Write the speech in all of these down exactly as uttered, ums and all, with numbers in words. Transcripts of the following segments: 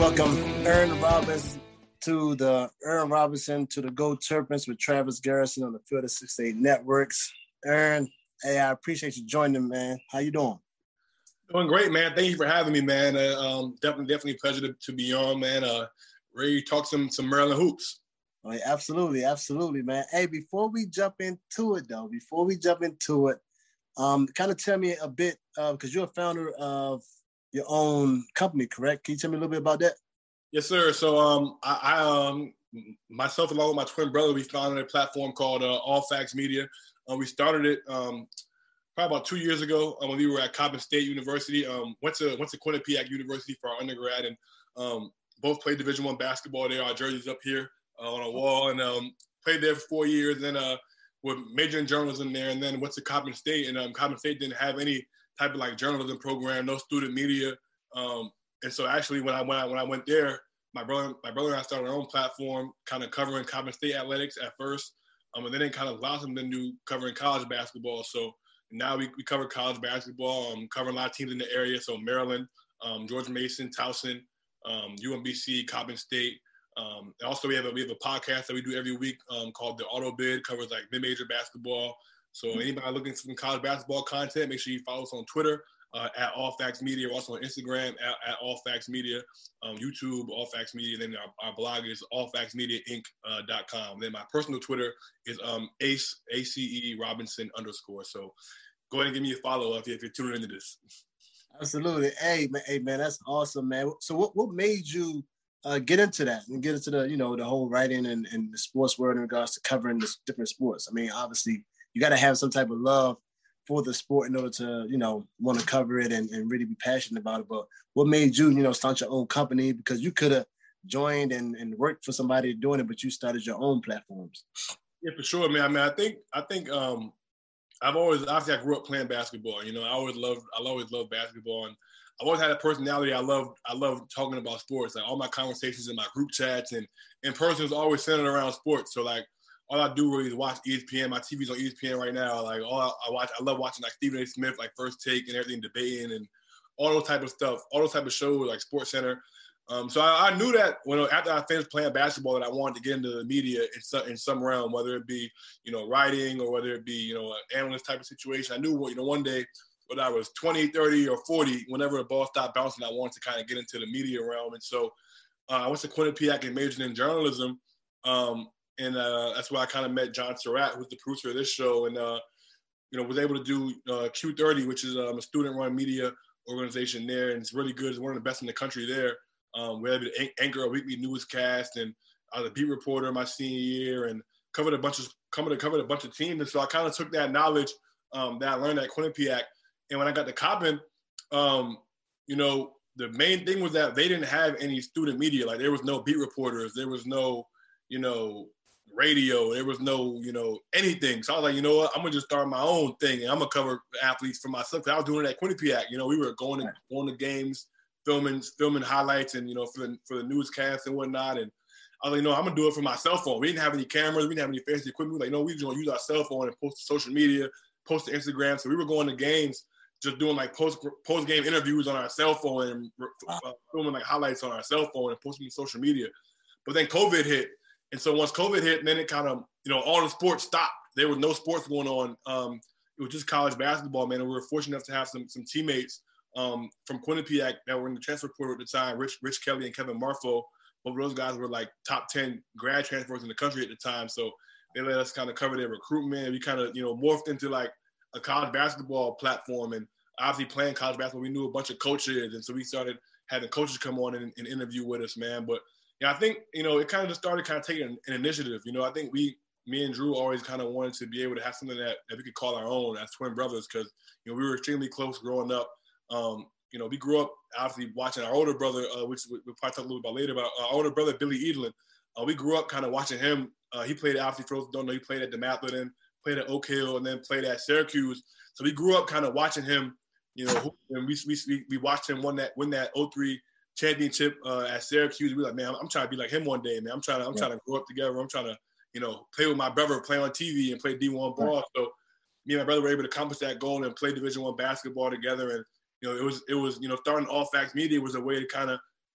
welcome Aaron Robbins to the Aaron Robinson to the Go Terrapins with Travis Garrison on the Field of sixty-eight Networks. Aaron, hey, I appreciate you joining, man. How you doing? Doing great, man. Thank you for having me, man. Uh, um, definitely, definitely a pleasure to, to be on, man. Uh, ready to talk some some Maryland hoops. Oh, yeah, absolutely, absolutely, man. Hey, before we jump into it, though, before we jump into it, um, kind of tell me a bit, because uh, you're a founder of your own company, correct? Can you tell me a little bit about that? Yes, sir. So um, I, I um, myself along with my twin brother, we founded a platform called uh, All Facts Media. Uh, we started it um, probably about two years ago um, when we were at Coppin State University. Um, went to went to Quinnipiac University for our undergrad, and um, both played Division One basketball there. Our jerseys up here uh, on a wall, and um, played there for four years. Then uh, with major in journalism there, and then went to Coppin State, and um, Coppin State didn't have any type of like journalism program, no student media. Um, and so actually when I when I when I went there, my brother my brother and I started our own platform, kind of covering Coppin State athletics at first, um, and then it kind of blossomed into covering college basketball. So now we, we cover college basketball, um, covering a lot of teams in the area. So Maryland, um, George Mason, Towson, um, U M B C, Coppin State. Um, and also we have a we have a podcast that we do every week um, called the Auto Bid, covers like mid-major basketball. So anybody looking for some college basketball content, make sure you follow us on Twitter uh, at All Facts Media. We're also on Instagram at, at All Facts Media, um, YouTube, All Facts Media. Then our, our blog is all facts media inc dot com. Then my personal Twitter is um, Ace, A C E Robinson underscore. So go ahead and give me a follow if, you, if you're tuning into this. Absolutely. Hey, man, hey, man, that's awesome, man. So what, what made you uh, get into that and get into the, you know, the whole writing and, and the sports world in regards to covering the different sports? I mean, obviously, you got to have some type of love for the sport in order to, you know, want to cover it and, and really be passionate about it. But what made you, you know, start your own company? Because you could have joined and, and worked for somebody doing it, but you started your own platforms. Yeah, for sure, man. I mean, I think, I think um, I've always, obviously I grew up playing basketball. You know, I always loved, I always loved basketball. And I've always had a personality. I love, I love talking about sports. Like all my conversations in my group chats and in person was always centered around sports. So like, all I do really is watch E S P N. My T V's on E S P N right now. Like all I, I watch, I love watching like Stephen A. Smith, like First Take and everything, debating and all those type of stuff, all those type of shows like Sports Center. Um, so I, I knew that when after I finished playing basketball that I wanted to get into the media in some in some realm, whether it be you know writing or whether it be you know an analyst type of situation. I knew you know one day whether I was twenty, thirty, or forty, whenever the ball stopped bouncing, I wanted to kind of get into the media realm. And so uh, I went to Quinnipiac and majored in journalism. Um, And uh, that's where I kind of met John Surratt, who's the producer of this show, and uh, you know was able to do uh, Q thirty, which is um, a student-run media organization there, and it's really good. It's one of the best in the country there. Um, we're able to anchor a weekly newscast, and I was a beat reporter my senior year, and covered a bunch of covered covered a bunch of teams. And so I kind of took that knowledge um, that I learned at Quinnipiac, and when I got to Coppin, um, you know, the main thing was that they didn't have any student media. Like there was no beat reporters, there was no, you know. radio, there was no, you know, anything. So I was like, you know what, I'm gonna just start my own thing and I'm gonna cover athletes for myself. I was doing it at Quinnipiac. You know, we were going to going to games, filming, filming highlights and, you know, for the for the newscast and whatnot. And I was like, no, I'm gonna do it for my cell phone. We didn't have any cameras, we didn't have any fancy equipment. We were like, no, we just gonna use our cell phone and post to social media, post to Instagram. So we were going to games, just doing like post post game interviews on our cell phone and uh, filming like highlights on our cell phone and posting to social media. But then COVID hit. And so once COVID hit, then it kind of, you know, all the sports stopped. There was no sports going on. Um, it was just college basketball, man. And we were fortunate enough to have some some teammates um, from Quinnipiac that were in the transfer portal at the time, Rich Rich Kelly and Kevin Marfo. Both of those guys were like top ten grad transfers in the country at the time. So they let us kind of cover their recruitment. We kind of, you know, morphed into like a college basketball platform. And obviously playing college basketball, we knew a bunch of coaches. And so we started having coaches come on and, and interview with us, man. But yeah, I think, you know, it kind of just started kind of taking an, an initiative. You know, I think we, me and Drew always kind of wanted to be able to have something that, that we could call our own as twin brothers because, you know, we were extremely close growing up. Um, you know, we grew up obviously watching our older brother, uh, which we'll probably talk a little bit about later, about our older brother, Billy Edelin. Uh, we grew up kind of watching him. Uh, he played, obviously, for those who don't know, he played at DeMatha, then played at Oak Hill, and then played at Syracuse. So we grew up kind of watching him, you know, and we, we, we watched him win that, win that oh three championship uh, at Syracuse. We were like, man, I'm trying to be like him one day, man. I'm trying to, I'm yeah. trying to grow up together. I'm trying to, you know, play with my brother, play on T V and play D one ball. Right. So me and my brother were able to accomplish that goal and play Division One basketball together. And, you know, it was, it was, you know, starting All Facts Media was a way to kind of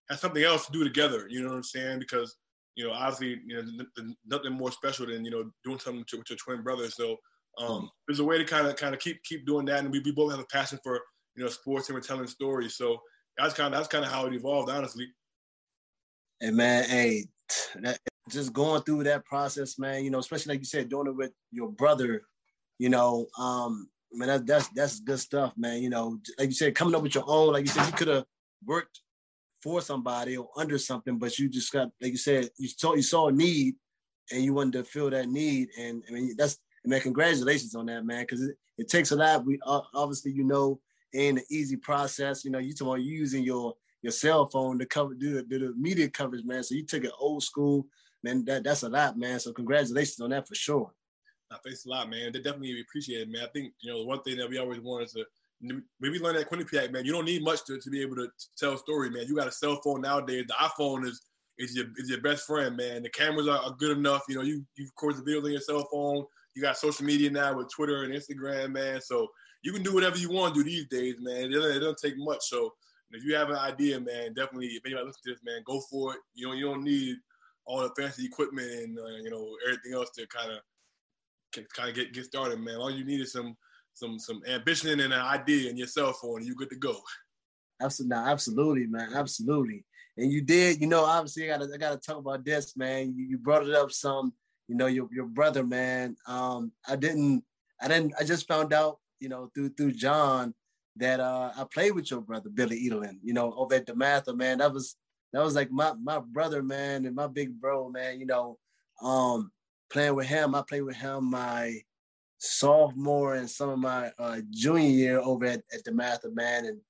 have something else to do together. You know what I'm saying? Because you know, obviously, you know, nothing more special than you know doing something to, with your twin brother. So um, mm. there's a way to kind of kind of keep keep doing that, and we, we both have a passion for you know sports and we're telling stories. So that's kind of that's kind of how it evolved, honestly. And man, hey, that, just going through that process, man. You know, especially like you said, doing it with your brother. You know, um, man, that's that's that's good stuff, man. You know, like you said, coming up with your own. Like you said, you could have worked for somebody or under something, but you just got, like you said, you saw you saw a need, and you wanted to fill that need. And I mean, that's man, congratulations on that, man, because it, it takes a lot. We uh, obviously, you know, ain't an easy process. You know, you talking about using your your cell phone to cover do the, do the media coverage, man. So you took it old school, man. That that's a lot, man. So congratulations on that for sure. Thanks a lot, man. They definitely appreciate it, man. I think you know the one thing that we always want is to. Maybe learn at Quinnipiac, man. You don't need much to, to be able to tell a story, man. You got a cell phone nowadays. The iPhone is is your is your best friend, man. The cameras are, are good enough. You know, you you record the videos on your cell phone. You got social media now with Twitter and Instagram, man. So you can do whatever you want to do these days, man. It doesn't, it doesn't take much. So if you have an idea, man, definitely, if anybody listens to this, man, go for it. You know, you don't need all the fancy equipment and uh, you know everything else to kind of kind of get get started, man. All you need is some. Some some ambition and an idea in your cell phone, and you're good to go. Absolutely, absolutely, man, absolutely. And you did, you know. Obviously, I gotta I gotta talk about this, man. You, you brought it up some, you know, your your brother, man. Um, I didn't, I didn't, I just found out, you know, through through John that uh, I played with your brother Billy Edelin, you know, over at DeMatha, man. That was that was like my my brother, man, and my big bro, man. You know, um, playing with him, I played with him my sophomore and some of my uh, junior year over at, at DeMatha, man, and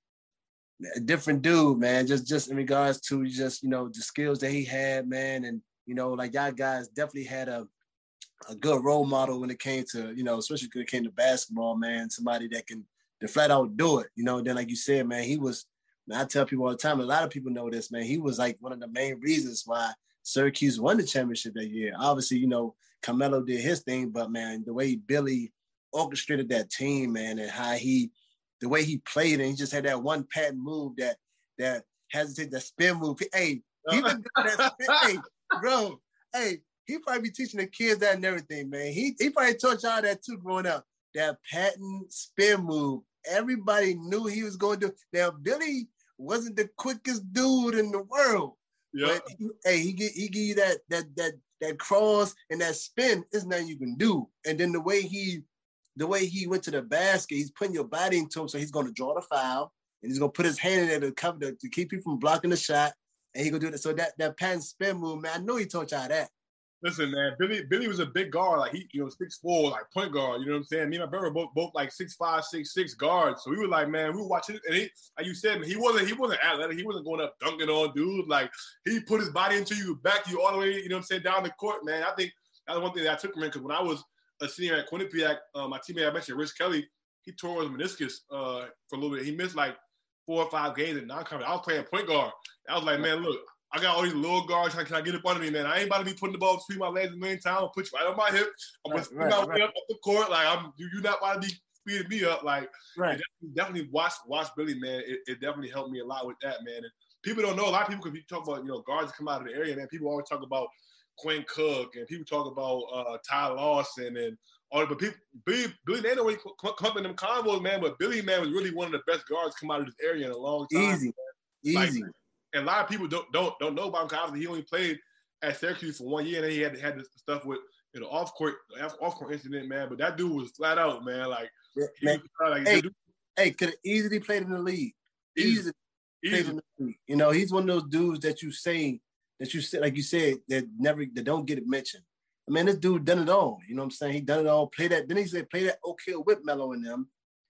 a different dude, man, just just in regards to just, you know, the skills that he had, man, and, you know, like y'all guys definitely had a, a good role model when it came to, you know, especially when it came to basketball, man, somebody that can to flat out do it, you know. Then like you said, man, he was, man, I tell people all the time, a lot of people know this, man, he was like one of the main reasons why Syracuse won the championship that year. Obviously, you know, Carmelo did his thing, but man, the way Billy orchestrated that team, man, and how he, the way he played, and he just had that one patent move that that hesitate, that spin move. Hey, he been doing that spin. Hey, bro, hey, he probably be teaching the kids that and everything, man. He he probably taught y'all that too growing up. That patent spin move. Everybody knew he was going to do. Now, Billy wasn't the quickest dude in the world. Yeah. But he, hey, he get he give you that that that that cross and that spin is nothing you can do. And then the way he the way he went to the basket, he's putting your body into him, so he's going to draw the foul and he's going to put his hand in there to cover the, to keep you from blocking the shot. And he gonna do that. So that that patent spin move, man, I know he taught y'all that. Listen, man, Billy Billy was a big guard, like he, you know, six four, like point guard. You know what I'm saying? Me and my brother both both like six five, six six guards. So we were like, man, we were watching it, and he, like you said, man, he wasn't he wasn't athletic. He wasn't going up dunking on dudes. Like he put his body into you, back you all the way. You know what I'm saying? Down the court, man. I think that's one thing that I took from him, because when I was a senior at Quinnipiac, uh, my teammate I mentioned, Rich Kelly, he tore his meniscus uh, for a little bit. He missed like four or five games in non-conference. I was playing point guard. I was like, man, look. I got all these little guards trying, can I get up under me, man? I ain't about to be putting the ball between my legs a million times. I'll put you right on my hip. I'm going to speed my way up, up the court. Like, I'm, you, you're not about to be speeding me up. Like, right. definitely, definitely watch watch Billy, man. It, it definitely helped me a lot with that, man. And people don't know. A lot of people, because you talk about, you know, guards come out of the area, man. People always talk about Quinn Cook, and people talk about uh, Ty Lawson, and all that. But people, Billy, Billy, they don't really come up in them combos, man. But Billy, man, was really one of the best guards come out of this area in a long time. Easy, man. Easy. Like, and a lot of people don't don't don't know about him, because obviously he only played at Syracuse for one year, and then he had had this stuff with, you know, off court off court incident, man. But that dude was flat out, man. Like, yeah, man. Was, like hey, dude, hey, could have easily played in the league. Easily, easily played in the league. You know, he's one of those dudes that you say that you said, like you said, that never that don't get it mentioned. I mean, this dude done it all. You know what I'm saying? He done it all. Play that. Then he said, play that Oak Hill with Melo in them.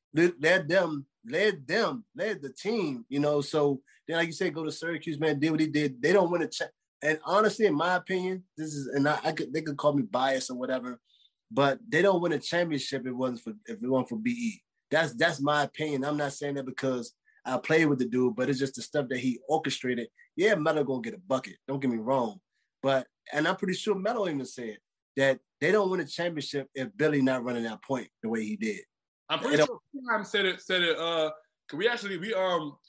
Led them, led them, led the team, you know. So then, like you said, go to Syracuse, man, did what he did. They don't win a cha- and honestly, in my opinion, this is, and I, I could, they could call me biased or whatever, but they don't win a championship if it wasn't for if it wasn't for B E. That's that's my opinion. I'm not saying that because I played with the dude, but it's just the stuff that he orchestrated. Yeah, Melo gonna get a bucket. Don't get me wrong, but and I'm pretty sure Melo even said that they don't win a championship if Billy not running that point the way he did. I'm pretty sure Prime said it. Said it. Uh, cause we actually we um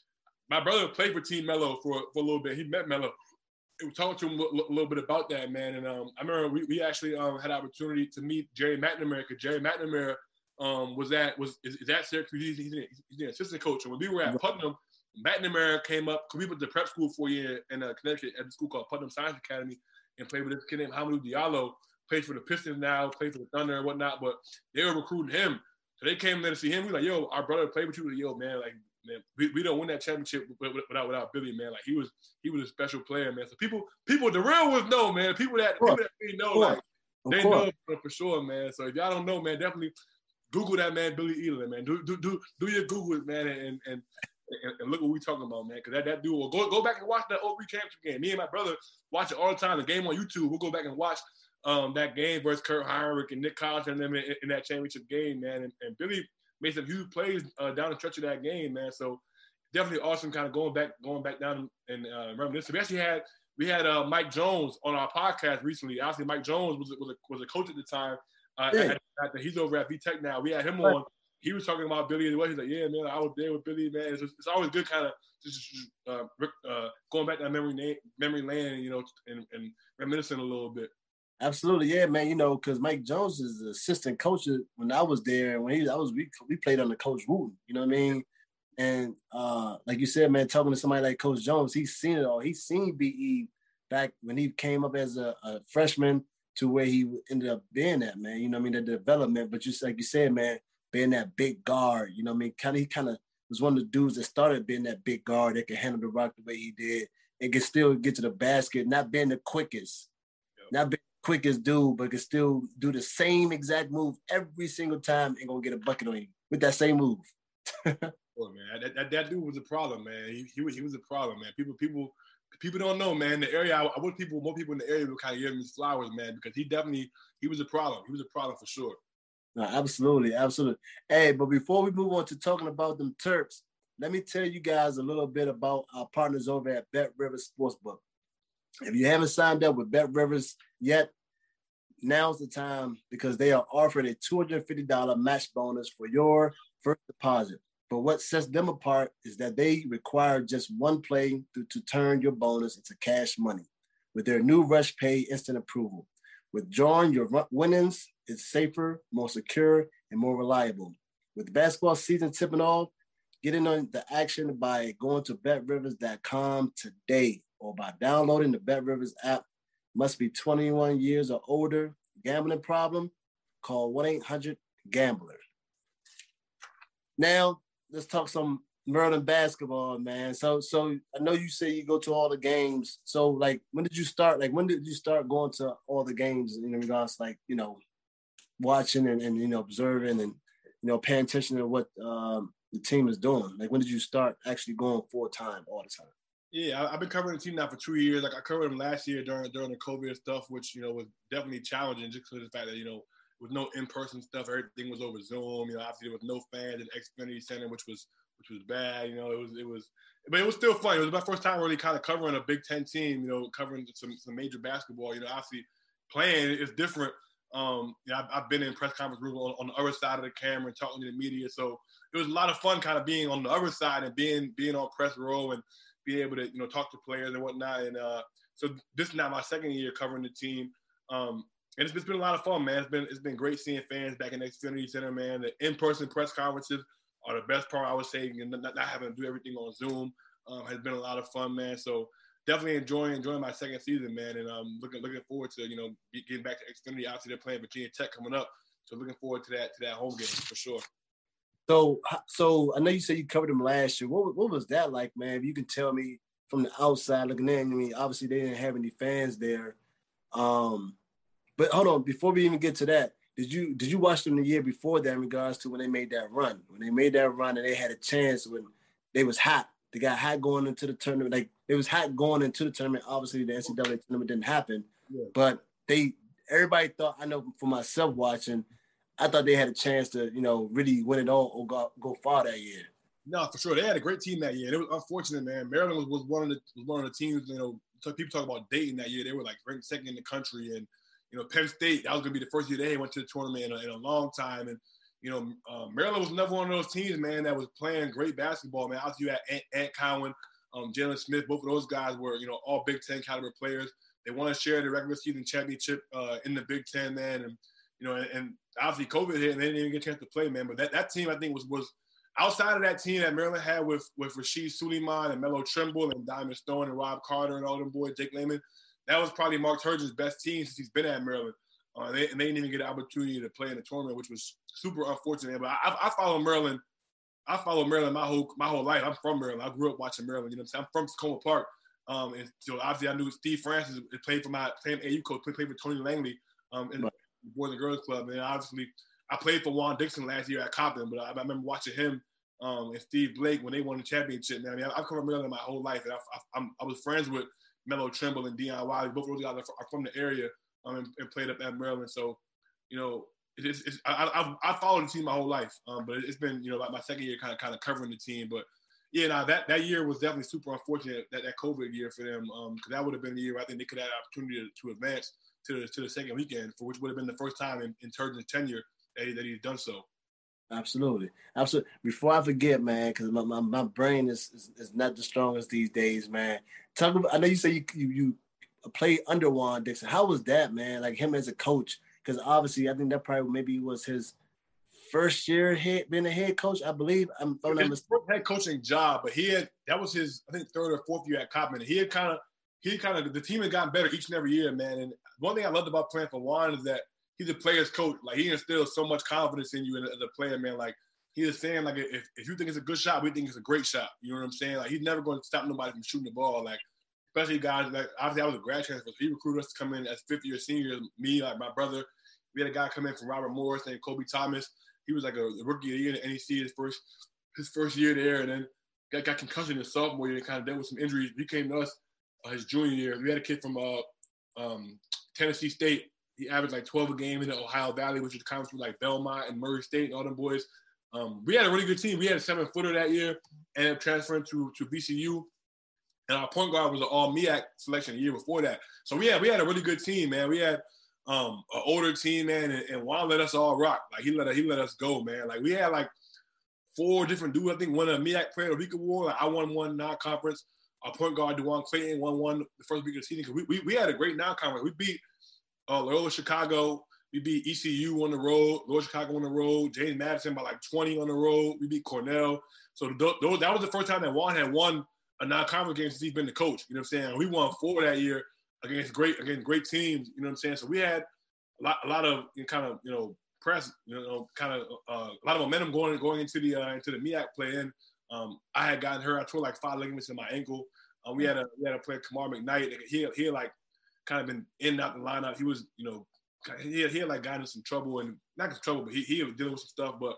my brother played for Team Melo for for a little bit. He met Melo. We talked to him a little bit about that, man. And um, I remember we, we actually um, had an opportunity to meet Jerry McNamara, because Jerry McNamara um, was at was is, is at Syracuse. He's, he's, an, he's an assistant coach. And when we were at Putnam, McNamara came up because we went to prep school for a year in uh, Connecticut at a school called Putnam Science Academy, and played with this kid named Hamidou Diallo. Plays for the Pistons now, plays for the Thunder and whatnot. But they were recruiting him, so they came there to see him. We were like, "Yo, our brother played with you." Like, yo, man, like. Man, we, we don't win that championship without without Billy, man. Like he was he was a special player, man. So people people the real ones know, man. People that people that really know, like they know for sure, man. So if y'all don't know, man, definitely Google that man, Billy Elam, man. Do do do do your Googles, man, and and and, and look what we talking about, man. Because that, that dude will go go back and watch that Oak Ridge championship game. Me and my brother watch it all the time. The game on YouTube. We'll go back and watch um that game versus Kurt Heinrich and Nick Collins and them in, in that championship game, man. And, and Billy made some huge plays uh, down the stretch of that game, man. So definitely awesome, kind of going back, going back down and uh, reminiscing. We actually had we had uh, Mike Jones on our podcast recently. Obviously, Mike Jones was was a, was a coach at the time. Uh, yeah. at, at, he's over at V Tech now. We had him on. He was talking about Billy as well. He's like, "Yeah, man, I was there with Billy, man." It's, just, it's always good, kind of just uh, uh, going back to that memory na- memory lane, you know, and, and reminiscing a little bit. Absolutely, yeah, man. You know, because Mike Jones is the assistant coach when I was there, and when he I was we we played under Coach Wooten. You know what I mean? And uh, like you said, man, talking to somebody like Coach Jones, he's seen it all. He's seen B E back when he came up as a, a freshman to where he ended up being at, man. You know what I mean? The development, but just like you said, man, being that big guard. You know what I mean? Kind of he kind of was one of the dudes that started being that big guard that could handle the rock the way he did and could still get to the basket, not being the quickest, yep. not being quickest dude, but could still do the same exact move every single time and gonna get a bucket on you with that same move. Oh, man, that, that that dude was a problem, man. He, he was he was a problem, man. People people people don't know, man. The area I, I wish people more people in the area would kind of give him his flowers, man, because he definitely he was a problem. He was a problem for sure. No, absolutely, absolutely. Hey, but before we move on to talking about them Terps, let me tell you guys a little bit about our partners over at Bet Rivers Sportsbook. If you haven't signed up with Bet Rivers yet, now's the time because they are offering a two hundred fifty dollars match bonus for your first deposit. But what sets them apart is that they require just one play to, to turn your bonus into cash money with their new Rush Pay instant approval. Withdrawing your winnings is safer, more secure, and more reliable. With basketball season tipping off, get in on the action by going to bet rivers dot com today or by downloading the BetRivers app. Must be twenty-one years or older. Gambling problem? Call one eight hundred gambler. Now, let's talk some Maryland basketball, man. So, so I know you say you go to all the games. So, like, when did you start? Like, when did you start going to all the games in regards, like, you know, watching and, and you know, observing and, you know, paying attention to what um, the team is doing? Like, when did you start actually going full time all the time? Yeah, I've been covering the team now for two years. Like, I covered them last year during during the COVID stuff, which, you know, was definitely challenging just because of the fact that, you know, with no in-person stuff, everything was over Zoom. You know, obviously there was no fans at Xfinity Center, which was which was bad. You know, it was it was, but it was still fun. It was my first time really kind of covering a Big Ten team. You know, covering some some major basketball. You know, obviously playing is different. Um, you know, I've, I've been in press conference room on, on the other side of the camera and talking to the media, so it was a lot of fun, kind of being on the other side and being being on press row and being able to, you know, talk to players and whatnot. And uh, so this is now my second year covering the team. Um, And it's, it's been a lot of fun, man. It's been it's been great seeing fans back in the Xfinity Center, man. The in-person press conferences are the best part, I would say. And not, not having to do everything on Zoom um, has been a lot of fun, man. So definitely enjoying enjoying my second season, man. And um, looking looking forward to, you know, getting back to Xfinity. Obviously, they're playing Virginia Tech coming up, so looking forward to that to that home game for sure. So, so I know you said you covered them last year. What what was that like, man? If you can tell me from the outside looking in. I mean, obviously they didn't have any fans there. Um, But hold on, before we even get to that, did you did you watch them the year before that in regards to when they made that run? When they made that run and they had a chance when they was hot. They got hot going into the tournament. Like it was hot going into the tournament. Obviously the N C double A tournament didn't happen. Yeah. But they everybody thought, I know for myself watching, I thought they had a chance to, you know, really win it all or go, go far that year. No, for sure. They had a great team that year. It was unfortunate, man. Maryland was, was one of the was one of the teams, you know, people talk about Dayton that year. They were like ranked second in the country. And, you know, Penn State, that was going to be the first year they went to the tournament in a, in a long time. And, you know, uh, Maryland was never one of those teams, man, that was playing great basketball, man. Obviously, you had Ant, Ant Cowan, um, Jalen Smith. Both of those guys were, you know, all Big Ten caliber players. They want to share the regular season championship uh, in the Big Ten, man. And, you know, and, and obviously COVID hit and they didn't even get a chance to play, man. But that, that team, I think, was was outside of that team that Maryland had with with Rasheed Suleiman and Melo Trimble and Diamond Stone and Rob Carter and all them boys, Jake Lehman, that was probably Mark Turgeon's best team since he's been at Maryland. Uh, they, and they didn't even get an opportunity to play in the tournament, which was super unfortunate. But I, I follow Maryland. I follow Maryland my whole my whole life. I'm from Maryland. I grew up watching Maryland. You know what I'm saying? I'm from Tacoma Park. Um, and so obviously I knew Steve Francis played for my same A U coach, played, played for Tony Langley um, in the Boys and Girls Club. And obviously I played for Juan Dixon last year at Compton, but I, I remember watching him um, and Steve Blake when they won the championship. Man, I mean, I, I've come from Maryland my whole life, and I, I, I'm, I was friends with Melo Trimble and Deion Wiley. Both of those guys are from the area um, and, and played up at Maryland. So, you know, it's, it's, I, I, I followed the team my whole life, um, but it's been, you know, like my second year kind of kind of covering the team. But yeah, nah, that, that year was definitely super unfortunate, that, that COVID year for them, because um, that would have been the year where I think they could have had an opportunity to, to advance to the, to the second weekend, for which would have been the first time in, in Turgeon's tenure that, he, that he's done so. Absolutely. Absolutely. Before I forget, man, because my, my, my brain is, is is not the strongest these days, man. Talk about, I know you say you you, you played under Juan Dixon. How was that, man? Like him as a coach? Because obviously I think that probably maybe was his first year head, being a head coach, I believe. I'm his first head coaching job, but he had, that was his, I think, third or fourth year at Coppman. He had kind of, he kind of, the team had gotten better each and every year, man. And one thing I loved about playing for Juan is that he's a player's coach. Like, he instills so much confidence in you as a player, man. Like, he is saying, like, if, if you think it's a good shot, we think it's a great shot. You know what I'm saying? Like, he's never going to stop nobody from shooting the ball. Like, especially guys, like, obviously I was a grad transfer, so he recruited us to come in as fifth-year seniors. Me, like, my brother. We had a guy come in from Robert Morris named Kobe Thomas. He was like a, a rookie of the year in the N E C his first his first year there, and then got, got concussion his sophomore year and kind of dealt with some injuries. He came to us uh, his junior year. We had a kid from uh, um, Tennessee State. He averaged like twelve a game in the Ohio Valley, which is conference with like Belmont and Murray State and all them boys. Um, we had a really good team. We had a seven-footer that year, ended up transferring to, to V C U. And our point guard was an all-M E A C selection the year before that. So we had, we had a really good team, man. We had um, an older team, man, and, and Juan let us all rock. Like, he let, he let us go, man. Like, we had, like, four different dudes. I think one of the M E A C Player of the Week award. Like, I won one non-conference. Our point guard, DeJuan Clayton, won one the first week of the season. We, we, we had a great non-conference. We beat uh, Loyola Chicago. We beat E C U on the road, Loyola Chicago on the road, James Madison by like twenty on the road. We beat Cornell. So th- th- that was the first time that Juan had won a non-conference game since he's been the coach. You know what I'm saying? We won four that year against great against great teams. You know what I'm saying? So we had a lot, a lot of you know, kind of you know press, you know, kind of uh, a lot of momentum going going into the uh, into the M E A C play. In um, I had gotten hurt. I tore like five ligaments in my ankle. Uh, we had a we had a player Kamar McKnight. He he had like kind of been in and out the lineup. He was you know. He had, he had like gotten in some trouble and not some trouble, but he, he was dealing with some stuff. But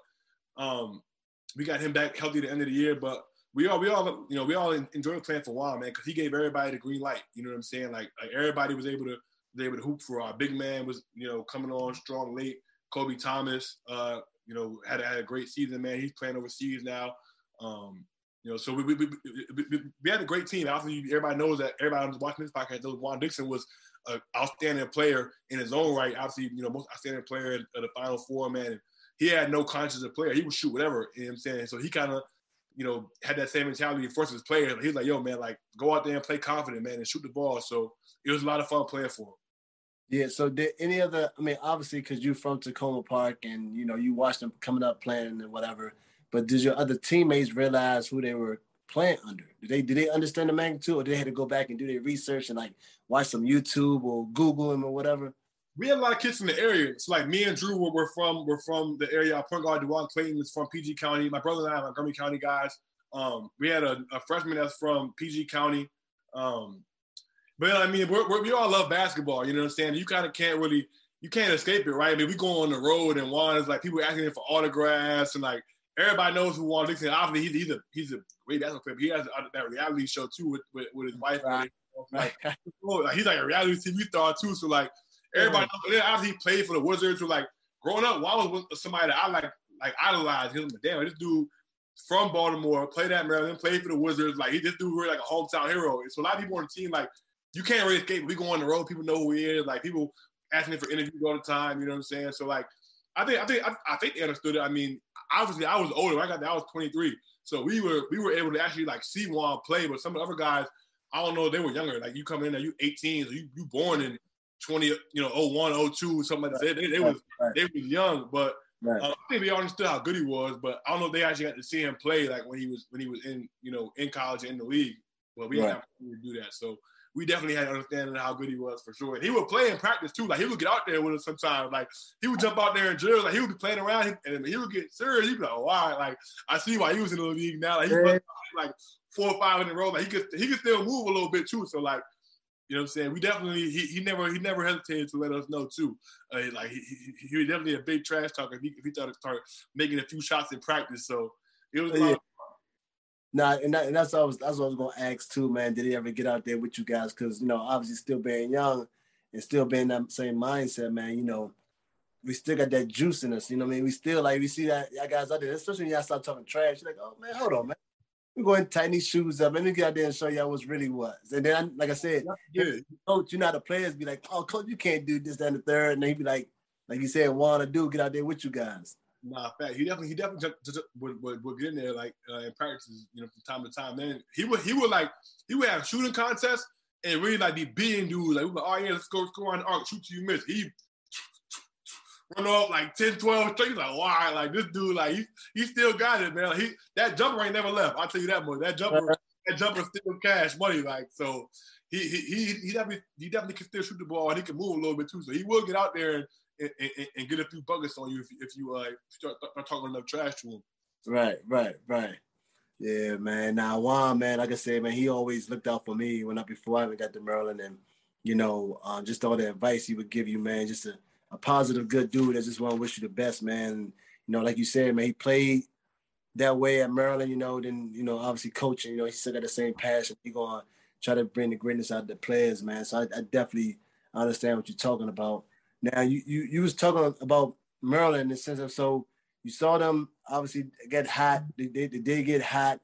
um, we got him back healthy at the end of the year. But we all, we all, you know, we all enjoyed playing for Juan, man, because he gave everybody the green light. You know what I'm saying? Like, like everybody was able to was able to hoop for our big man was, you know, coming on strong late. Kobe Thomas, uh, you know, had, had a great season, man. He's playing overseas now. Um, you know, so we we, we we we had a great team. Obviously, everybody knows that. Everybody who's watching this podcast knows Juan Dixon was an outstanding player in his own right. Obviously, you know, most outstanding player of the Final Four, man. And he had no conscience of player. He would shoot whatever, you know what I'm saying? So he kind of, you know, had that same mentality for his players. He's like, yo, man, like, go out there and play confident, man, and shoot the ball. So it was a lot of fun playing for him. Yeah, so did any other, I mean, obviously, because you're from Tacoma Park and, you know, you watched them coming up playing and whatever, but did your other teammates realize who they were playing under? Did they did they understand the magnitude, or did they have to go back and do their research and like watch some YouTube or Google them or whatever? We had a lot of kids from the area. So like me and Drew were, were from were from the area. Our point guard DeJuan Clayton is from P G County. My brother and I are Montgomery County guys. Um, we had a, a freshman that's from P G County. Um, but I mean, we're, we're, we all love basketball. You know what I'm saying? You kind of can't really you can't escape it, right? I mean, we go on the road and Juan is like people asking him for autographs and like. Everybody knows who Juan Dixon is. Obviously, he's, he's a he's a great basketball player. But he has that reality show too with, with, with his wife. Right. Like, like, he's like a reality T V star too. So like everybody yeah. knows. Obviously, he played for the Wizards. So like growing up, Juan was somebody that I like like idolized. Him, but damn, this dude from Baltimore played at Maryland, played for the Wizards. Like he this dude really like a hometown hero. And so a lot of people on the team like you can't really escape. We go on the road, people know who he is. Like people asking him for interviews all the time. You know what I'm saying? So like. I think I think I, I think they understood it. I mean, obviously I was older. I got there, I was twenty-three, so we were we were able to actually like see Juan play. But some of the other guys, I don't know, they were younger. Like you come in there, you eighteen, so you you born in twenty, you know, oh one, oh two, something like that. They, they, was right. they was young, but right. uh, I think they understood how good he was. But I don't know if they actually got to see him play like when he was when he was in you know in college and in the league. But we right. didn't have to do that, so. We definitely had an understanding of how good he was for sure. And he would play in practice too. Like he would get out there with us sometimes. Like he would jump out there in drills. Like he would be playing around and he would get serious. He'd be like, oh, wow. Like I see why he was in the league now. Like he was like four or five in a row. Like he could he could still move a little bit too. So like, you know what I'm saying? We definitely he he never he never hesitated to let us know too. Uh, like he, he he was definitely a big trash talker if he if he started start making a few shots in practice. So it was a lot yeah. of Nah, and, that, and that's what I was that's what I was gonna ask too, man. Did he ever get out there with you guys? Because you know, obviously, still being young and still being that same mindset, man. You know, we still got that juice in us. You know what I mean? We still like we see that y'all guys out there, especially when y'all start talking trash. You're like, oh man, hold on, man. We go and tighten these shoes up. Let me get out there and show y'all what's really was. And then, I, like I said, yeah. coach, you know, the players be like, oh, coach, you can't do this, that, and the third. And then he be like, like you said, want to do, get out there with you guys. Nah, fact. He definitely, he definitely just, just, would, would, would get in there like uh, in practices, you know, from time to time. Then he would, he would like, he would have shooting contests and really like be beating dudes. Like, we like, oh yeah, let's go, let's go on the arc, shoot till you miss. He run off like ten, twelve straight. He's like, wow, like this dude, like he, he still got it, man. Like, he that jumper ain't never left. I'll tell you that much. That jumper, that jumper still cash money. Like so, he he he he definitely he definitely can still shoot the ball and he can move a little bit too. So he will get out there and. And, and, and get a few buckets on you if, if you uh, start, start talking enough trash to him. Right, right, right. Yeah, man. Now Juan, man, like I said, man, he always looked out for me when I before I even got to Maryland, and you know, um, just all the advice he would give you, man. Just a, a positive, good dude. I just want to wish you the best, man. And, you know, like you said, man, he played that way at Maryland. You know, then you know, obviously coaching. You know, he still got the same passion. He gonna try to bring the greatness out of the players, man. So I, I definitely understand what you're talking about. Now, you, you you was talking about Maryland in the sense of, so you saw them obviously get hot. They, they, they did get hot,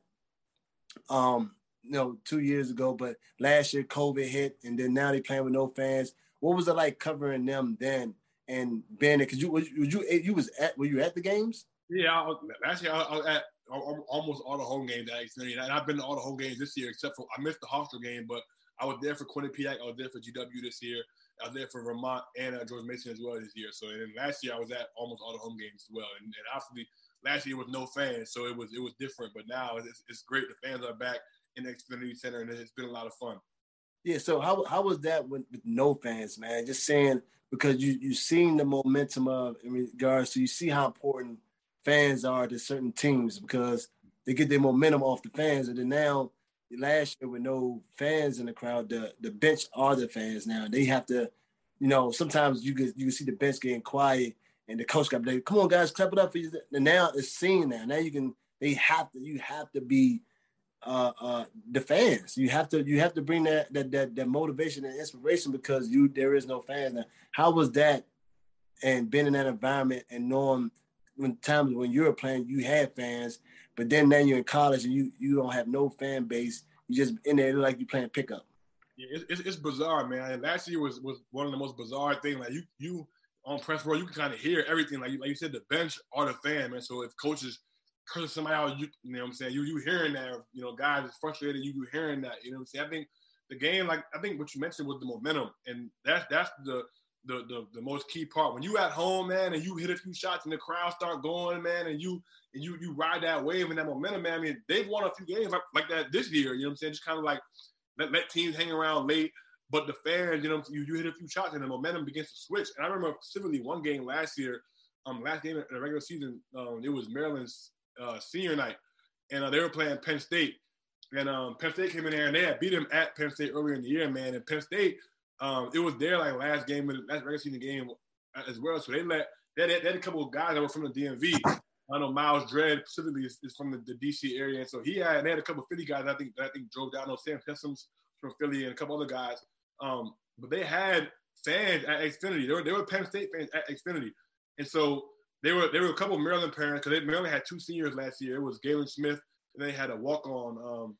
um, you know, two years ago. But last year, COVID hit, and then now they playing with no fans. What was it like covering them then and being there? Because you, was you, you was at, were you at the games? Yeah, I was, last year I, I was at almost all the home games at Xfinity. And I've been to all the home games this year, except for I missed the Hofstra game, but I was there for Quinnipiac. I was there for G W this year. I was there for Vermont and uh, George Mason as well this year. So and then last year I was at almost all the home games as well. And, and obviously last year was no fans, so it was it was different. But now it's, it's great. The fans are back in the Xfinity Center, and it's been a lot of fun. Yeah. So how how was that with, with no fans, man? Just saying, because you you seen the momentum of in regards to, you see how important fans are to certain teams because they get their momentum off the fans, and then now. Last year with no fans in the crowd, the, the bench are the fans now. They have to, you know, sometimes you can you can see the bench getting quiet and the coach got like, come on guys, clap it up for you. And now it's seen now. Now you can they have to you have to be uh uh the fans. You have to you have to bring that that that, that motivation and inspiration because you there is no fans now. How was that and being in that environment and knowing when times when you were playing you had fans, but then now you're in college and you you don't have no fan base. You just in there like you playing pickup. Yeah, it's, it's, it's bizarre, man. And last year was, was one of the most bizarre things. Like you you on press row, you can kind of hear everything. Like you, like you said, the bench are the fan, man. So if coaches curse somebody out, you, you know what I'm saying, you you hearing that, you know, guys is frustrated, you you hearing that, you know what I'm saying. I think the game, like I think what you mentioned was the momentum, and that's that's the The, the the most key part. When you at home, man, and you hit a few shots and the crowd start going, man, and you and you you ride that wave and that momentum, man. I mean, they've won a few games like, like that this year, you know what I'm saying? Just kind of like let, let teams hang around late, but the fans, you know, you, you hit a few shots and the momentum begins to switch. And I remember specifically one game last year, um, last game in the regular season, um, it was Maryland's uh, senior night, and uh, they were playing Penn State, and um, Penn State came in there and they had beat them at Penn State earlier in the year, man, and Penn State. Um, it was their like last game of the last regular season game as well. So they let they had, they had a couple of guys that were from the D M V. I know Miles Dredd specifically is, is from the, the D C area, and so he had they had a couple of Philly guys. I think that I think drove down. I know Sam Pessum's from Philly and a couple other guys. Um, but they had fans at Xfinity. They were they were Penn State fans at Xfinity, and so they were they were a couple of Maryland parents because Maryland had two seniors last year. It was Galen Smith, and they had a walk on. Um,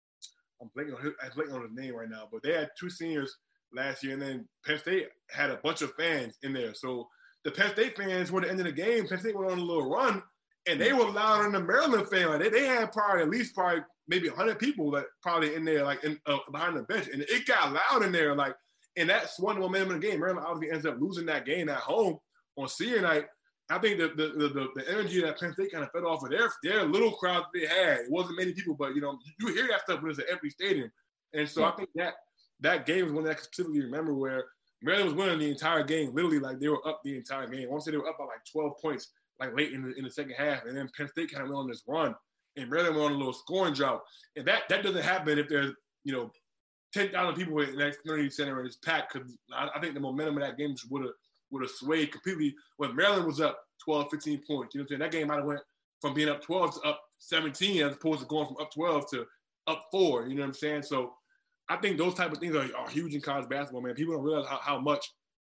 I'm blanking on his, I'm blanking on his name right now, but they had two seniors last year, and then Penn State had a bunch of fans in there. So the Penn State fans were the end of the game. Penn State went on a little run, and they were louder than the Maryland fan. Like they, they had probably at least probably maybe one hundred people like probably in there, like in, uh, behind the bench, and it got loud in there. Like, and that's one momentum in the game. Maryland obviously ends up losing that game at home on senior night. I think the the, the the energy that Penn State kind of fed off of their their little crowd they had. It wasn't many people, but you know you hear that stuff when it's an empty stadium, and so yeah. I think that that game is one that I specifically remember where Maryland was winning the entire game, literally like they were up the entire game. I want to say they were up by like twelve points, like late in the in the second half, and then Penn State kind of went on this run, and Maryland went on a little scoring drought, and that that doesn't happen if there's you know ten thousand people in the Xfinity Center and it's packed because I, I think the momentum of that game would have would have swayed completely when Maryland was up twelve, fifteen points. You know what I'm saying? That game might have went from being up twelve to up seventeen as opposed to going from up twelve to up four. You know what I'm saying? So I think those type of things are, are huge in college basketball, man. People don't realize how, how much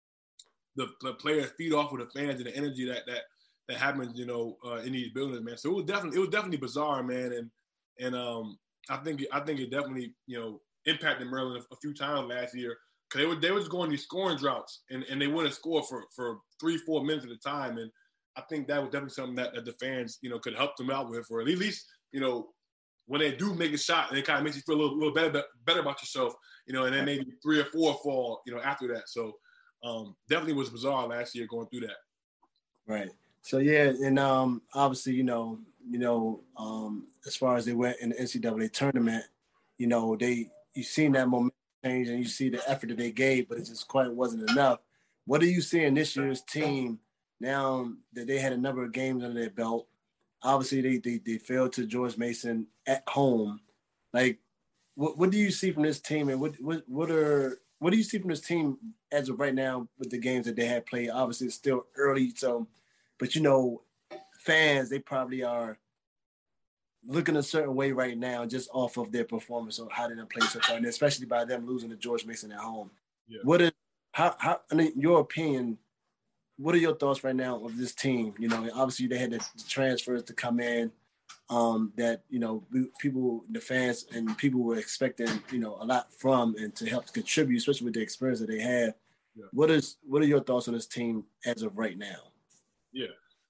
the, the players feed off with the fans and the energy that that that happens, you know, uh, in these buildings, man. So it was definitely it was definitely bizarre, man. And and um, I think I think it definitely you know impacted Maryland a, a few times last year. Cause they were they was going these scoring droughts and, and they wouldn't score for, for three, four minutes at a time. And I think that was definitely something that, that the fans, you know, could help them out with, or at least, you know, when they do make a shot and it kind of makes you feel a little, little better better about yourself, you know, and then maybe three or four fall, you know, after that. So um, definitely was bizarre last year going through that. Right. So yeah, and um, obviously, you know, you know, um, as far as they went in the N C double A tournament, you know, they you seen that momentum change and you see the effort that they gave, but it just quite wasn't enough. What do you see in this year's team now that they had a number of games under their belt? Obviously, they they, they failed to George Mason at home. Like, what what do you see from this team, and what what what are what do you see from this team as of right now with the games that they have played? Obviously, it's still early, so, but you know, fans they probably are looking a certain way right now just off of their performance or how they done play so far, and especially by them losing to George Mason at home. Yeah. What is how how in your opinion? What are your thoughts right now of this team? You know, obviously they had the, the transfers to come in um, that you know we, people, the fans, and people were expecting you know a lot from and to help contribute, especially with the experience that they have. Yeah. What is what are your thoughts on this team as of right now? Yeah.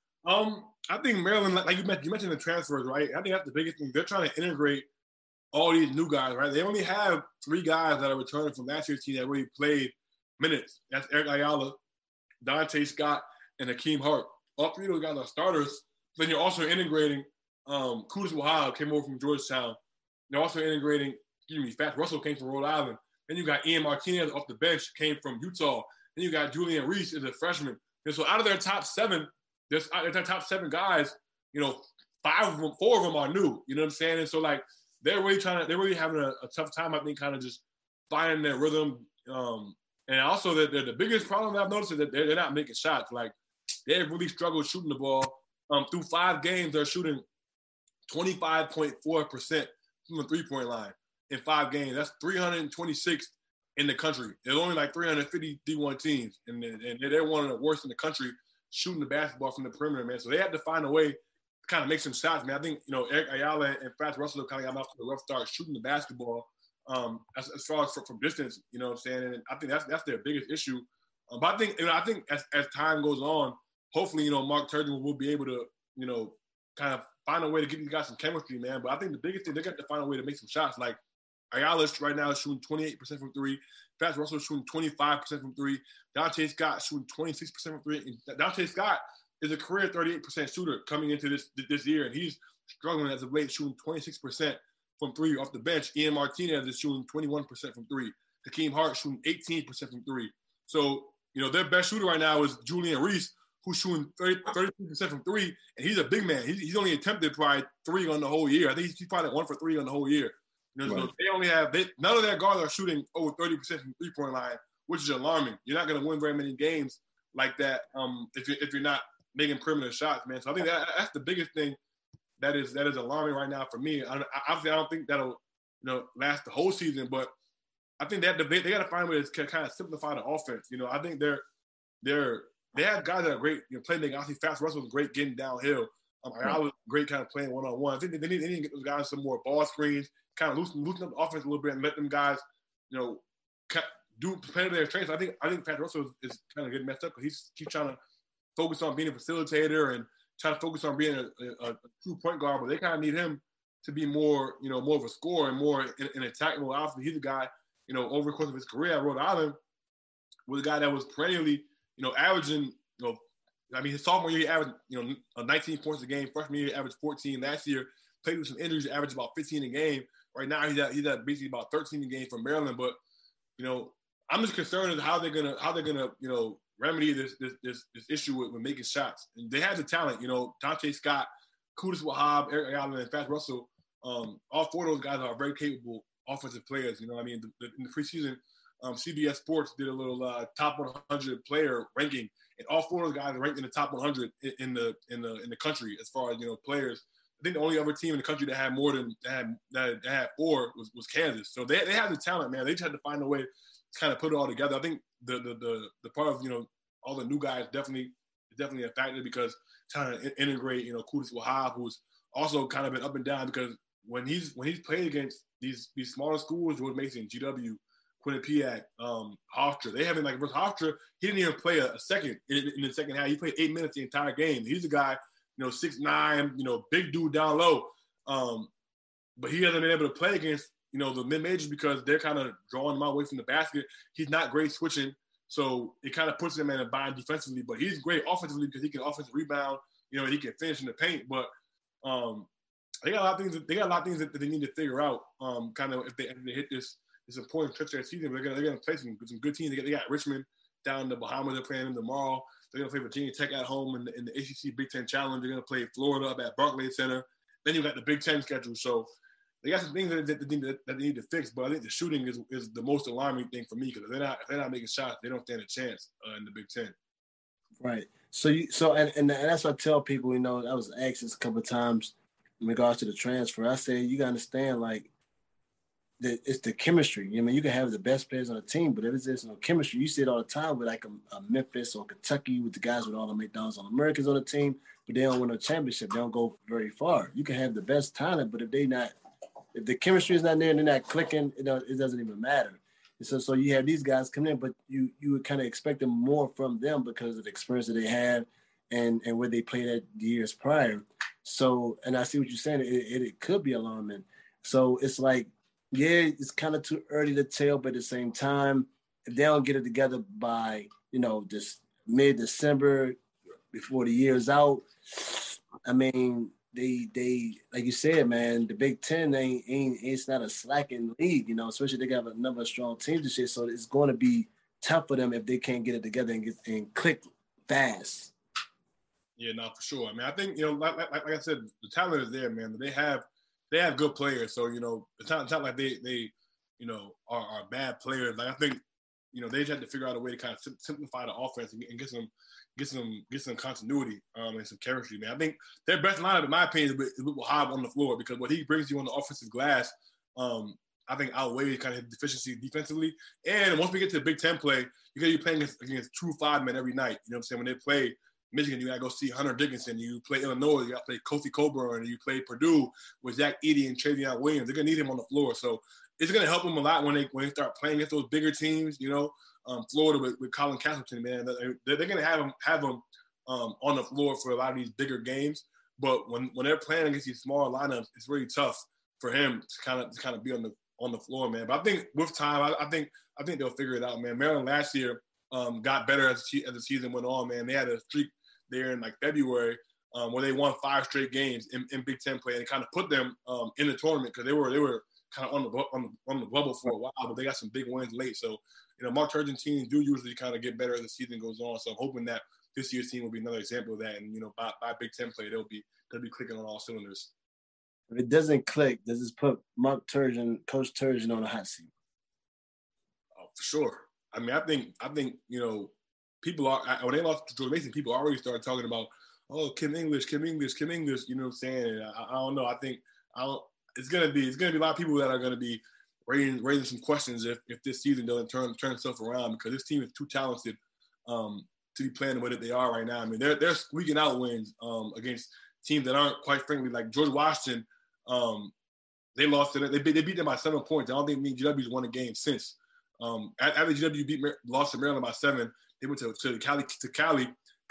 Um, I think Maryland, like you mentioned, you mentioned the transfers, right? I think that's the biggest thing. They're trying to integrate all these new guys, right? They only have three guys that are returning from last year's team that really played minutes. That's Eric Ayala, Dante Scott, and Hakeem Hart. All three of those guys are starters. Then you're also integrating um, Kudus Wahab, came over from Georgetown. They're also integrating, excuse me, Fats Russell came from Rhode Island. Then you got Ian Martinez off the bench, came from Utah. Then you got Julian Reese as a freshman. And so out of their top seven, there's out of their top seven guys, you know, five of them, four of them are new. You know what I'm saying? And so like they're really trying to, they're really having a, a tough time, I think, kind of just finding their rhythm. Um, and also the, the the biggest problem that I've noticed is that they're, they're not making shots. Like they've really struggled shooting the ball. Um, through five games, they're shooting twenty-five point four percent from the three-point line in five games. That's three hundred twenty-sixth in the country. There's only like three hundred fifty D one teams, and, and they're one of the worst in the country shooting the basketball from the perimeter, man. So they have to find a way to kind of make some shots, man. I think, you know, Eric Ayala and Fats Russell kind of got off to a rough start shooting the basketball um, as, as far as from, from distance, you know what I'm saying? And I think that's that's their biggest issue. Um, but I think, you know, I think as, as time goes on, hopefully, you know, Mark Turgeon will be able to, you know, kind of find a way to get these guys some chemistry, man. But I think the biggest thing, they got to find a way to make some shots. Like Ayala right now is shooting twenty-eight percent from three. Fats Russell is shooting twenty-five percent from three. Dante Scott shooting twenty-six percent from three. And Dante Scott is a career thirty-eight percent shooter coming into this this year, and he's struggling as of late, shooting twenty-six percent from three off the bench. Ian Martinez is shooting twenty-one percent from three. Hakeem Hart shooting eighteen percent from three. So, you know, their best shooter right now is Julian Reese, who's shooting thirty, thirty-two percent from three, and he's a big man. He's, he's only attempted probably three on the whole year. I think he's probably one for three on the whole year. You know, right. So they only have they, none of their guards are shooting over thirty percent from the three-point line, which is alarming. You're not going to win very many games like that um, if you're if you're not making perimeter shots, man. So I think that that's the biggest thing that is that is alarming right now for me. I, I, obviously, I don't think that'll you know last the whole season, but I think that they, they got to find a way to kind of simplify the offense. You know, I think they're they're they have guys that are great, you know, playmaking. Obviously, Fats Russell is great getting downhill. Um, I was great kind of playing one on one. I think they need, they need to get those guys some more ball screens, kind of loosen loosen up the offense a little bit, and let them guys, you know, do play to their strengths. I think I think Fats Russell is, is kind of getting messed up because he's keep trying to focus on being a facilitator and try to focus on being a, a, a true point guard, but they kind of need him to be more, you know, more of a scorer and more in, in attack mode. Obviously, he's a guy, you know, over the course of his career at Rhode Island, was a guy that was perennially, you know, averaging, you know, I mean, his sophomore year, he averaged, you know, nineteen points a game. Freshman year, he averaged fourteen. Last year, played with some injuries, averaged about fifteen a game. Right now, he's at, he's at basically about thirteen a game from Maryland. But, you know, I'm just concerned as how they're gonna how they're gonna you know remedy this this this, this issue with, with making shots. And they have the talent, you know, Dante Scott, Qudus Wahab, Eric Allen, and Fats Russell. Um, all four of those guys are very capable offensive players. You know, what I mean, the, the, in the preseason, um, C B S Sports did a little uh, top one hundred player ranking, and all four of those guys are ranked in the top one hundred in, in the in the in the country as far as you know players. I think the only other team in the country that had more than that had, that had four was, was Kansas. So they they have the talent, man. They just had to find a way to kind of put it all together. I think the the the, the part of you know all the new guys definitely definitely a factor because trying to integrate you know Qudus Wahab, who's also kind of been up and down because when he's when he's played against these these smaller schools, George Mason, G W, Quinnipiac, um, Hofstra, they haven't like versus Hofstra. He didn't even play a, a second in, in the second half. He played eight minutes the entire game. He's a guy, you know, six nine, you know, big dude down low. Um, but he hasn't been able to play against, you know, the mid-majors because they're kind of drawing him away from the basket. He's not great switching, so it kind of puts him in a bind defensively. But he's great offensively because he can offensive rebound, you know, he can finish in the paint. But um, they got a lot of things. That, they got a lot of things that, that they need to figure out. Um, kind of if they, if they hit this this important stretch of their season, but they're gonna they're gonna play some some good teams. They got, they got Richmond down in the Bahamas. They're playing them tomorrow. They're gonna play Virginia Tech at home in the, in the A C C Big Ten Challenge. They're gonna play Florida up at Barclays Center. Then you got the Big Ten schedule. So they got some things that, that, they, need to, that they need to fix. But I think the shooting is is the most alarming thing for me because if they're not if they're not making shots, they don't stand a chance uh, in the Big Ten. Right. So you so and, and that's what I tell people. You know, I was asked this a couple of times in regards to the transfer. I say you gotta understand like that it's the chemistry. I mean, you can have the best players on the team, but if it's just no chemistry, you see it all the time with like a, a Memphis or Kentucky with the guys with all the McDonald's all Americans on the team, but they don't win a championship. They don't go very far. You can have the best talent, but if they not, if the chemistry is not there and they're not clicking, it, it doesn't even matter. And so, so you have these guys come in, but you you would kind of expect them more from them because of the experience that they have and and where they played at the years prior. So, and I see what you're saying. It, it, it could be alarming. So it's like, yeah, it's kind of too early to tell, but at the same time, if they don't get it together by, you know, this mid-December before the year's out, I mean, they, they like you said, man, the Big Ten ain't, ain't it's not a slacking league, you know, especially they got a number of strong teams this year, so it's going to be tough for them if they can't get it together and get and click fast. Yeah, no, for sure. I mean, I think, you know, like, like, like I said, the talent is there, man. They have They have good players, so you know it's not, it's not like they they you know are, are bad players. Like I think you know they just had to figure out a way to kind of sim- simplify the offense and get, and get some get some get some continuity um, and some chemistry. Man, I think their best lineup, in my opinion, is with, is with Wahab on the floor because what he brings you on the offensive glass, um, I think outweighs kind of his deficiency defensively. And once we get to the Big Ten play, you're gonna be playing against, against true five men every night. You know what I'm saying? When they play Michigan, you gotta go see Hunter Dickinson. You play Illinois, you gotta play Kofi Coburn. You play Purdue with Zach Edey and Travion Williams. They're gonna need him on the floor, so it's gonna help them a lot when they when they start playing against those bigger teams. You know, um, Florida with, with Colin Castleton, man, they're, they're gonna have him have him um, on the floor for a lot of these bigger games. But when, when they're playing against these smaller lineups, it's really tough for him to kind of to kind of be on the on the floor, man. But I think with time, I, I think I think they'll figure it out, man. Maryland last year um, got better as as the season went on, man. They had a streak there in like February um, where they won five straight games in, in Big Ten play and kind of put them um, in the tournament because they were they were kind of on the on the on the bubble for a while, but they got some big wins late. So you know, Mark Turgeon teams do usually kind of get better as the season goes on. So I'm hoping that this year's team will be another example of that. And you know, by, by Big Ten play, they'll be they'll be clicking on all cylinders. If it doesn't click, does this put Mark Turgeon, Coach Turgeon, on the hot seat? Oh, for sure. I mean, I think I think you know. People are when they lost to George Mason, people already started talking about, oh, Kim English, Kim English, Kim English. You know what I'm saying? I, I don't know. I think I don't. It's gonna be it's gonna be a lot of people that are gonna be raising raising some questions if, if this season doesn't turn turn itself around because this team is too talented um, to be playing the way that they are right now. I mean, they're they're squeaking out wins um, against teams that aren't quite frankly like George Washington. Um, they lost to they beat, they beat them by seven points. I don't think G W's won a game since. Um, after G W beat lost to Maryland by seven. They went to, to Cali, to Cali,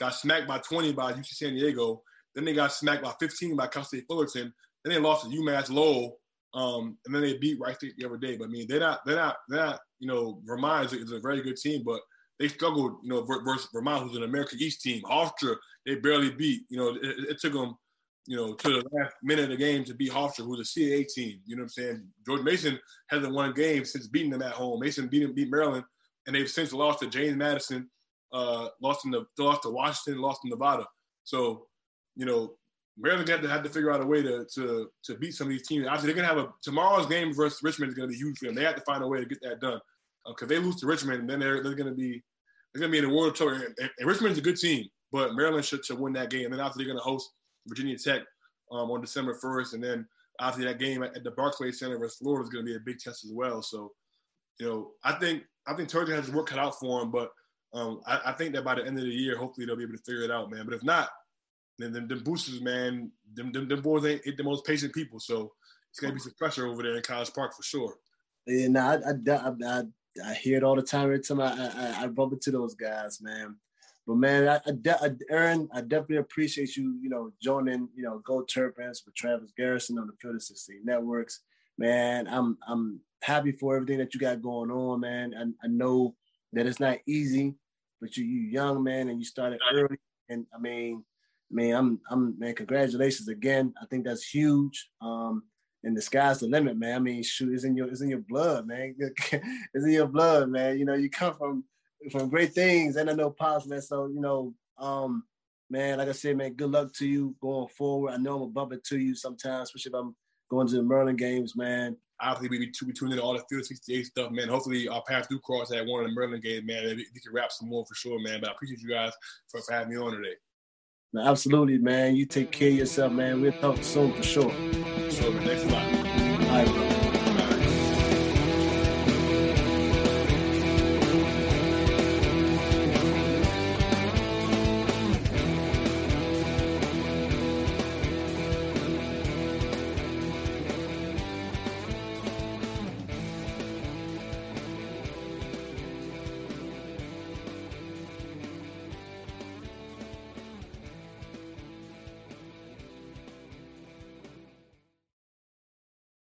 got smacked by twenty by U C San Diego. Then they got smacked by fifteen by Cal State Fullerton. Then they lost to UMass Lowell. Um, and then they beat Wright State the other day. But I mean, they're not, they're not, they're not, you know, Vermont is, is a very good team, but they struggled, you know, versus Vermont, who's an American East team. Hofstra, they barely beat. You know, it, it took them, you know, to the last minute of the game to beat Hofstra, who's a C A A team. You know what I'm saying? George Mason hasn't won a game since beating them at home. Mason beat, beat Maryland, and they've since lost to James Madison, uh, lost in the lost to Washington, lost to Nevada. So, you know, Maryland had to have to figure out a way to to to beat some of these teams. Obviously, they're gonna have a tomorrow's game versus Richmond is gonna be huge for them. They have to find a way to get that done. Because uh, they lose to Richmond, then they're they're gonna be they're gonna be in the world of trouble. And, and Richmond's a good team, but Maryland should, should win that game. And then after they're gonna host Virginia Tech um, on December first, and then after that game at, at the Barclays Center versus Florida is gonna be a big test as well. So, you know, I think I think Turgeon has his work cut out for him, but um, I, I think that by the end of the year, hopefully they'll be able to figure it out, man. But if not, then them, them boosters, man, them, them them boys ain't, ain't the most patient people. So it's gonna be some pressure over there in College Park for sure. Yeah, no, I, I, I, I, I hear it all the time. Every time I, I, I bump into those guys, man. But man, I, I, Aaron, I definitely appreciate you, you know, joining, you know, Go Terrapins with Travis Garrison on the Field of sixteen Networks. Man, I'm, I'm happy for everything that you got going on, man. I, I know that it's not easy, but you, you young, man, and you started early. And I mean, man, I'm, I'm, man, congratulations again. I think that's huge. Um, and the sky's the limit, man. I mean, shoot, it's in your, it's in your blood, man. It's in your blood, man. You know, you come from, from great things, and I know Pops, man. So, you know, um, man, like I said, man, good luck to you going forward. I know I'm gonna bump into you sometimes, especially if I'm going to the Maryland games, man. Obviously, we be tuning in all the Field sixty-eight stuff, man. Hopefully, our paths do cross at one of the Maryland games, man. We, we can wrap some more for sure, man. But I appreciate you guys for, for having me on today. No, absolutely, man. You take care of yourself, man. We'll talk soon for sure. For sure, man. Thanks a lot. All right, bro.